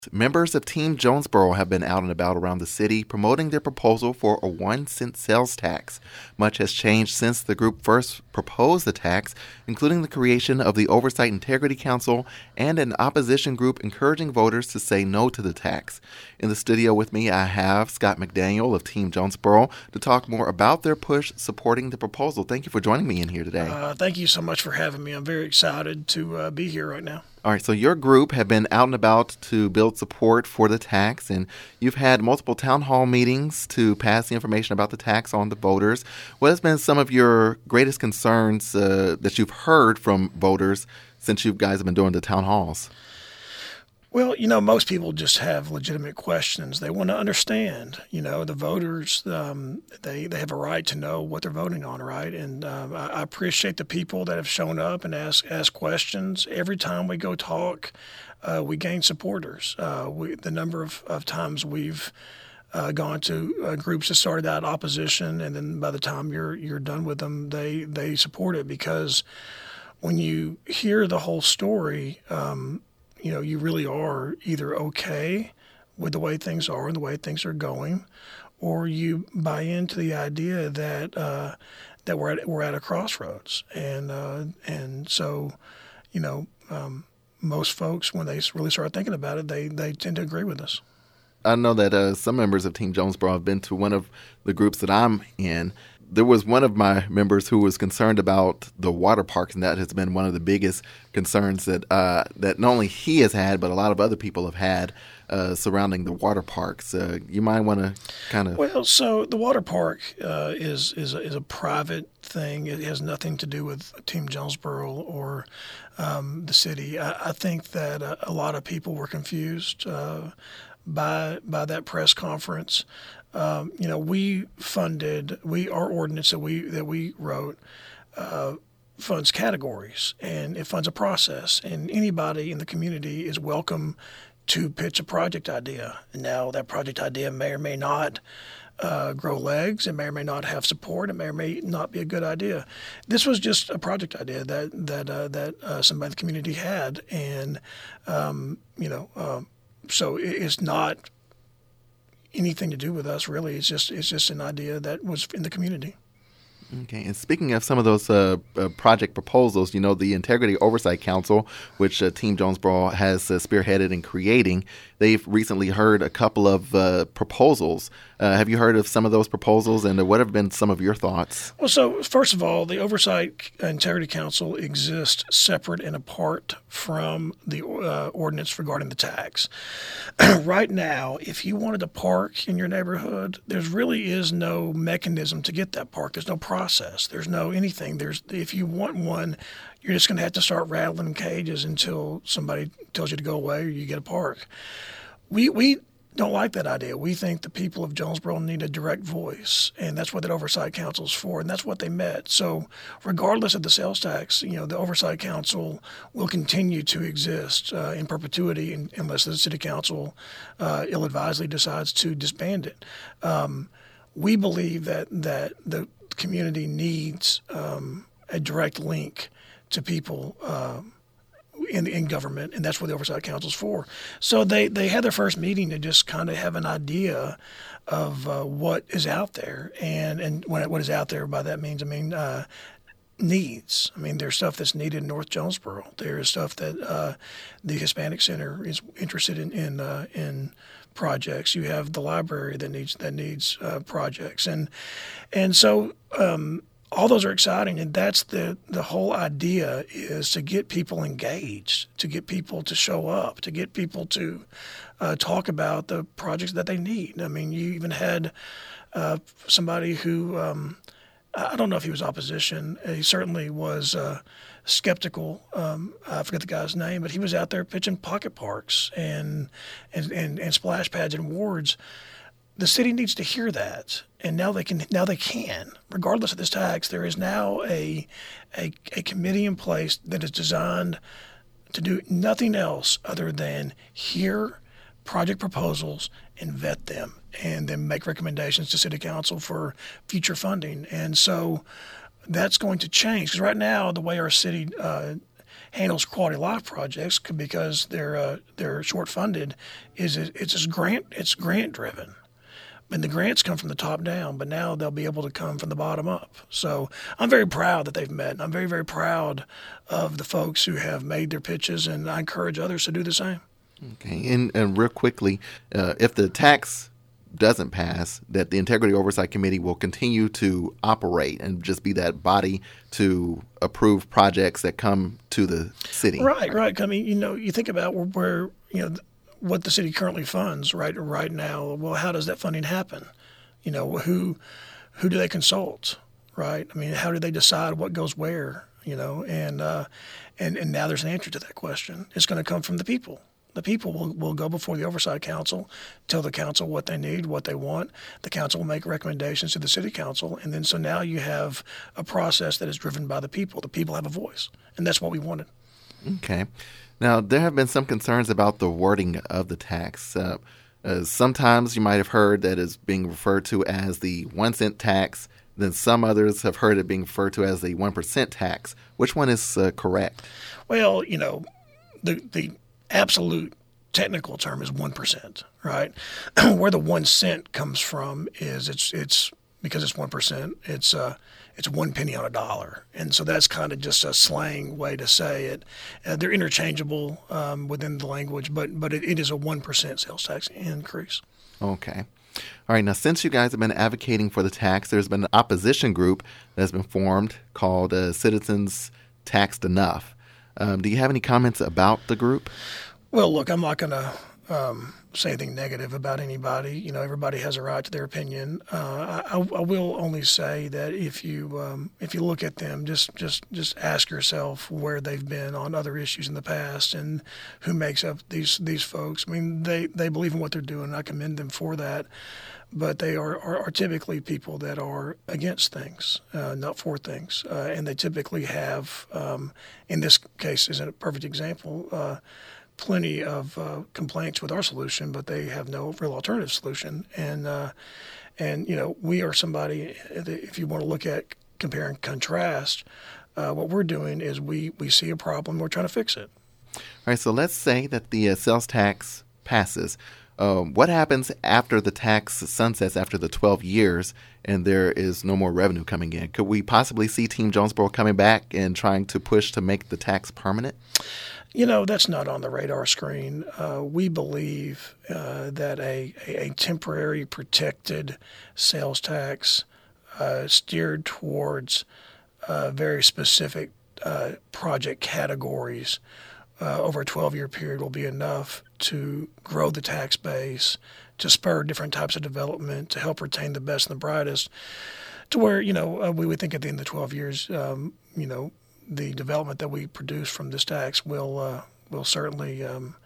Members of Team Jonesboro have been out and about around the city promoting their proposal for a 1-cent sales tax. Much has changed since the group first proposed the tax, including the creation of the Oversight Integrity Council and an opposition group encouraging voters to say no to the tax. In the studio with me, I have Scott McDaniel of Team Jonesboro to talk more about their push supporting the proposal. Thank you for joining me in here today. Thank you so much for having me. I'm very excited to be here right now. All right, so your group have been out and about to build support for the tax, and you've had multiple town hall meetings to pass the information about the tax on the voters. What has been some of your greatest concerns that you've heard from voters since you guys have been doing the town halls? Well, most people just have legitimate questions. They want to understand, the voters, they have a right to know what they're voting on, right? And I appreciate the people that have shown up and ask questions. Every time we go talk, we gain supporters. The number of times we've gone to groups that started out opposition, and then by the time you're done with them, they support it, because when you hear the whole story, you really are either okay with the way things are and the way things are going, or you buy into the idea that we're at a crossroads, and so most folks, when they really start thinking about it, they tend to agree with us. I know that some members of Team Jonesboro have been to one of the groups that I'm in. There was one of my members who was concerned about the water parks, and that has been one of the biggest concerns that not only he has had, but a lot of other people have had surrounding the water parks. You might want to kind of... Well, so the water park is a private thing. It has nothing to do with Team Jonesboro or the city. I think that a lot of people were confused by that press conference. Our ordinance that we wrote funds categories, and it funds a process, and anybody in the community is welcome to pitch a project idea. Now, that project idea may or may not grow legs. It may or may not have support. It may or may not be a good idea. This was just a project idea that somebody in the community had, and so it's not anything to do with us, really. It's just an idea that was in the community. Okay, and speaking of some of those project proposals, the Integrity Oversight Council, which Team Jonesboro has spearheaded in creating, they've recently heard a couple of proposals. Have you heard of some of those proposals, and what have been some of your thoughts? Well, so first of all, the Oversight Integrity Council exists separate and apart from the ordinance regarding the tax. Right now, if you wanted a park in your neighborhood, there really is no mechanism to get that park. There's no process. There's no anything. If you want one, you're just going to have to start rattling cages until somebody tells you to go away or you get a park. We don't like that idea. We think the people of Jonesboro need a direct voice, and that's what that Oversight Council is for, and that's what they met. So regardless of the sales tax, the Oversight Council will continue to exist in perpetuity unless the City Council ill-advisedly decides to disband it. We believe that the community needs a direct link to people in government, and that's what the Oversight Council is for. So they had their first meeting to just kind of have an idea of what is out there, and what is out there by that means, needs. There's stuff that's needed in North Jonesboro. There is stuff that the Hispanic Center is interested in projects. You have the library that needs projects, and so. All those are exciting, and that's the whole idea, is to get people engaged, to get people to show up, to get people to talk about the projects that they need. You even had somebody who, I don't know if he was opposition. He certainly was skeptical. I forget the guy's name, but he was out there pitching pocket parks and splash pads and wards. The city needs to hear that, and now they can. Regardless of this tax, there is now a committee in place that is designed to do nothing else other than hear project proposals and vet them, and then make recommendations to City Council for future funding. And so that's going to change, because right now the way our city handles quality of life projects because they're short funded it's grant driven. And the grants come from the top down, but now they'll be able to come from the bottom up. So I'm very proud that they've met. I'm very, very proud of the folks who have made their pitches, and I encourage others to do the same. Okay, and real quickly, if the tax doesn't pass, that the Integrity Oversight Committee will continue to operate and just be that body to approve projects that come to the city. Right. I mean, you think about where what the city currently funds right now. Well, how does that funding happen? Who do they consult? Right. I mean, how do they decide what goes where? And now there's an answer to that question. It's going to come from the people. The people will go before the Oversight Council, tell the council what they need, what they want. The council will make recommendations to the city council. And then so now you have a process that is driven by the people. The people have a voice. And that's what we wanted. Okay. Now, there have been some concerns about the wording of the tax. Sometimes you might have heard that it's being referred to as the 1 cent tax. Then some others have heard it being referred to as the 1% tax. Which one is correct? Well, the absolute technical term is 1%, right? Where the 1 cent comes from is it's because it's 1%. It's 1 penny on a dollar, and so that's kind of just a slang way to say it. They're interchangeable within the language, but it is a 1% sales tax increase. Okay. All right. Now, since you guys have been advocating for the tax, there's been an opposition group that's been formed called Citizens Taxed Enough. Do you have any comments about the group? Well, look, I'm not going to say anything negative about anybody. Everybody has a right to their opinion. I will only say that if you look at them, just ask yourself where they've been on other issues in the past and who makes up these folks. I mean, they believe in what they're doing. And I commend them for that. But they are typically people that are against things, not for things. And they typically have, in this case, is a perfect example, plenty of complaints with our solution, but they have no real alternative solution. And we are somebody, if you want to look at compare and contrast, what we're doing is we see a problem, we're trying to fix it. All right, so let's say that the sales tax passes. What happens after the tax sunsets after the 12 years and there is no more revenue coming in? Could we possibly see Team Jonesboro coming back and trying to push to make the tax permanent? That's not on the radar screen. We believe that a temporary protected sales tax steered towards very specific project categories over a 12-year period will be enough to grow the tax base, to spur different types of development, to help retain the best and the brightest, to where, we would think at the end of the 12 years, the development that we produce from this tax will certainly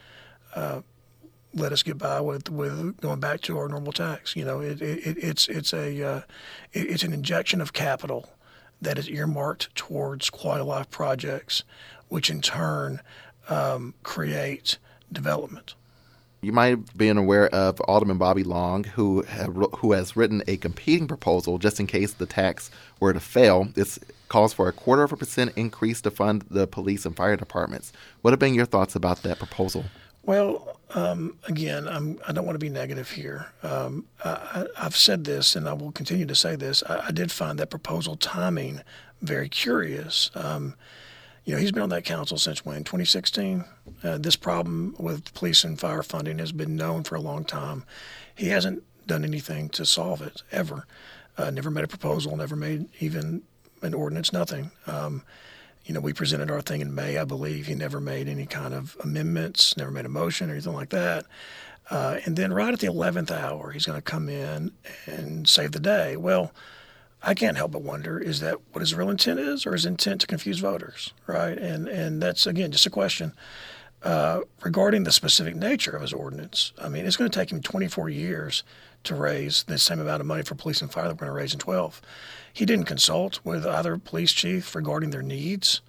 let us get by with going back to our normal tax. It's an injection of capital that is earmarked towards quality of life projects, which in turn create development. You might have been aware of Alderman Bobby Long, who has written a competing proposal just in case the tax were to fail. It calls for a 0.25% increase to fund the police and fire departments. What have been your thoughts about that proposal? Well, again, I don't want to be negative here. I've said this, and I will continue to say this. I did find that proposal timing very curious. He's been on that council since when? 2016? This problem with police and fire funding has been known for a long time. He hasn't done anything to solve it, ever. Never made a proposal, never made even an ordinance, nothing. We presented our thing in May, I believe. He never made any kind of amendments, never made a motion or anything like that. And then right at the 11th hour, he's going to come in and save the day. Well, I can't help but wonder, is that what his real intent is, or his intent to confuse voters, right? And that's, again, just a question. Regarding the specific nature of his ordinance, I mean, it's going to take him 24 years to raise the same amount of money for police and fire that we're going to raise in 12. He didn't consult with either police chief regarding their needs.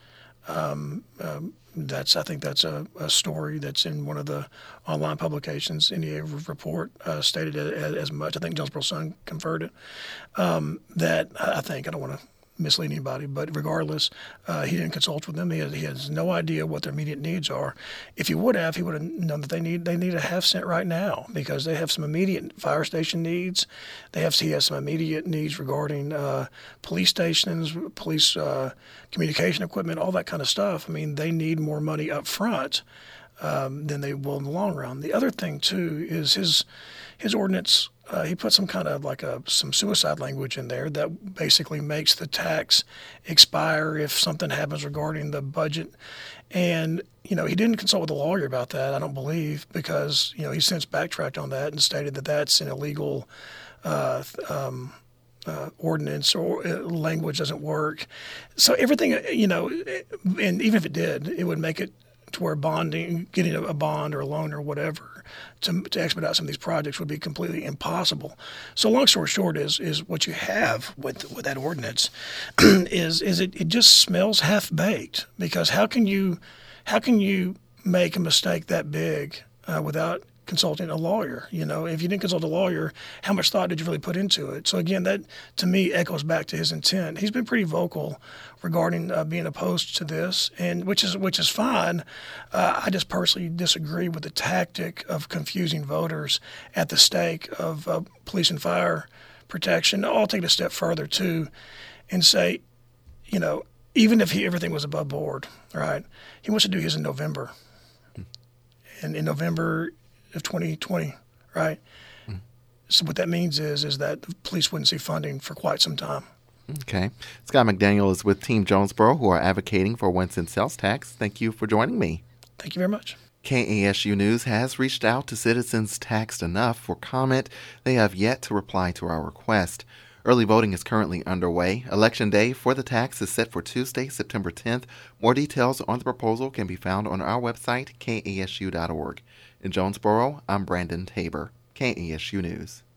I think that's a story that's in one of the online publications. NEA report stated as much. I think Jonesboro Sun confirmed it. That I don't want to mislead anybody. But regardless, he didn't consult with them. He has no idea what their immediate needs are. If he would have known that they need a half cent right now because they have some immediate fire station needs. He has some immediate needs regarding police stations, police communication equipment, all that kind of stuff. I mean, they need more money up front than they will in the long run. The other thing too is his ordinance. He put some kind of some suicide language in there that basically makes the tax expire if something happens regarding the budget. And, he didn't consult with a lawyer about that, I don't believe, because, he's since backtracked on that and stated that that's an illegal ordinance or language doesn't work. So everything, and even if it did, it would make it to where getting a bond or a loan or whatever to expedite some of these projects would be completely impossible. So long story short is what you have with that ordinance is it just smells half baked, because how can you make a mistake that big without consulting a lawyer? If you didn't consult a lawyer, how much thought did you really put into it? So again, that to me echoes back to his intent. He's been pretty vocal regarding being opposed to this, and which is fine. I just personally disagree with the tactic of confusing voters at the stake of police and fire protection. I'll take it a step further too, and say, even if everything was above board, right? He wants to do his in November, and in November of 2020, right? So what that means is that the police wouldn't see funding for quite some time. Okay. Scott McDaniel is with Team Jonesboro, who are advocating for a 1 cent sales tax. Thank you for joining me. Thank you very much. KASU News has reached out to Citizens Taxed Enough for comment. They have yet to reply to our request. Early voting is currently underway. Election day for the tax is set for Tuesday, September 10th. More details on the proposal can be found on our website, kasu.org. In Jonesboro, I'm Brandon Tabor, KASU News.